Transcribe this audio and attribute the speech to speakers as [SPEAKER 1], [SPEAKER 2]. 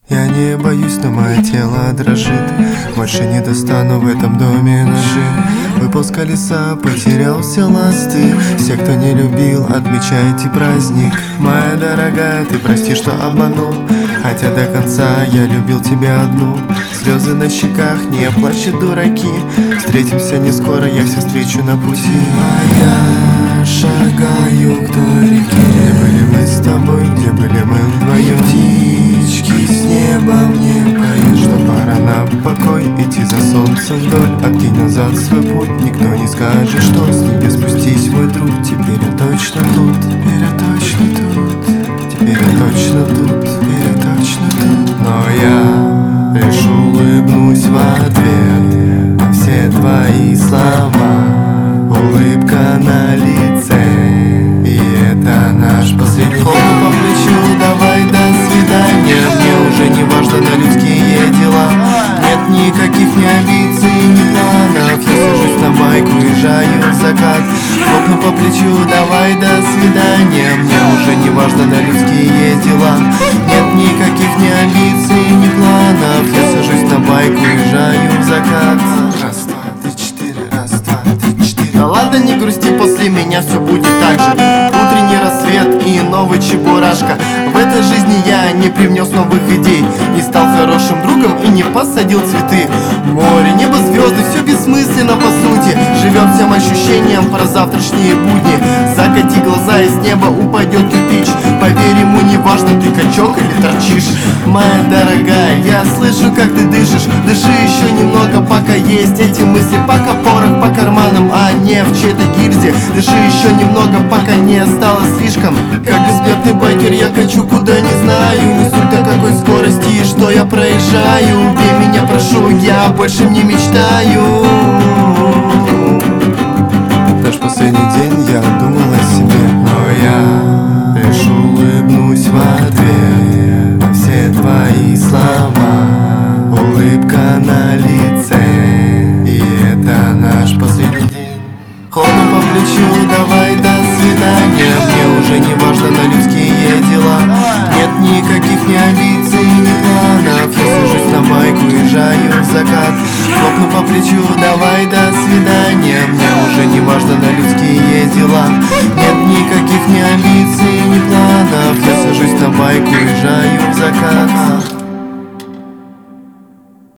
[SPEAKER 1] Я не боюсь, но мое тело дрожит. Больше не достану в этом доме ножи. Выпал с колеса, потерял все ласты. Все, кто не любил, отмечайте праздник. Моя дорогая, ты прости, что обманул, хотя до конца я любил тебя одну. Слезы на щеках, не плачут дураки. Встретимся не скоро, я все встречу на пути. А я шагаю к той реке. Где были мы с тобой, где были мы вдвоем? Птички с неба мне поют, что пора на покой, идти за солнцем вдоль. Откинь назад свой путь, никто не скажет, что с небес спустись, мой друг. Теперь я точно тут, теперь я точно тут, теперь я точно тут, теперь я точно тут. Но я лишь улыбнусь в ответ на все твои слова. Улыбка на лице, и это наш последний ход по плечу. Давай, до свидания. Мне уже не важно на людские дела. Нет никаких ни амбиций, ни планов. Я сажусь на байк, уезжаю в закат. Хлопну по плечу, давай, до свидания. Мне уже не важно на людские дела. Нет никаких ни амбиций, ни планов. Я сажусь на байк, уезжаю в закат. Раз, два, три, четыре, раз, два, три, четыре. Да ладно, не грусти, после меня все будет так же. Утренний рассвет и новый чебурашка. В этой жизни я не привнес новых идей, не стал хорошим другом и не посадил цветы. Море, небо, звезды, все бессмысленно по сути. Живет всем ощущением про завтрашние будни. Закати глаза, и с неба упадет кирпич. Поверь, ему не важно, ты качок или торчишь. Моя дорогая, я слышу, как ты дышишь. Дыши еще немного, пока есть эти мысли. Пока порох по карманам, а не в чьей-то гильзе. Дыши еще немного, пока не стало слишком. Как бессмертный байкер я качу куда не знаю. Не суть до какой скорости, что я проезжаю. Убей меня, прошу, я больше не мечтаю. Наш последний день я думал о себе, но я лишь улыбнусь в ответ на все твои слова. Улыбка на лице, и это наш последний день. Хлопну по плечу, давай, до свидания. Мне уже не важно на людские дела. Нет никаких ни амбиций, ни планов. Я сажусь на байк, уезжаю в закат. Хлопну по плечу, давай, до свидания. Мне уже не важно на людские дела. Нет никаких ни амбиций, ни планов. Я сажусь на байк, уезжаю в закат.